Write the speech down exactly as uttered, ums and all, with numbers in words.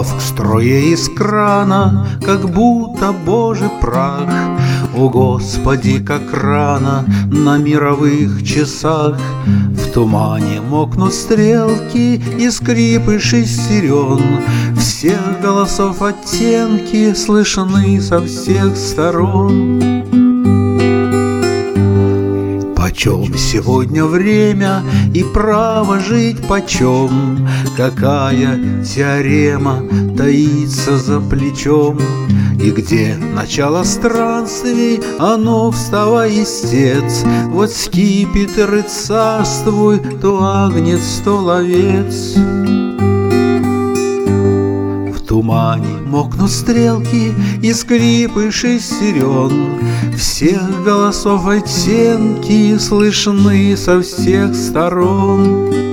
Упав к струе из крана, как будто божий прах. О, Господи, как рано на мировых часах. В тумане мокнут стрелки и скрипы шестерен. Всех голосов оттенки слышны со всех сторон. Почем сегодня время и право жить почем? Какая теорема таится за плечом? И где начало странствий, оно вставай, истец. Вот скипетр и царствуй, то агнец, то ловец. В тумане мокнут стрелки и скрипы шестерен. Всех голосов оттенки слышны со всех сторон.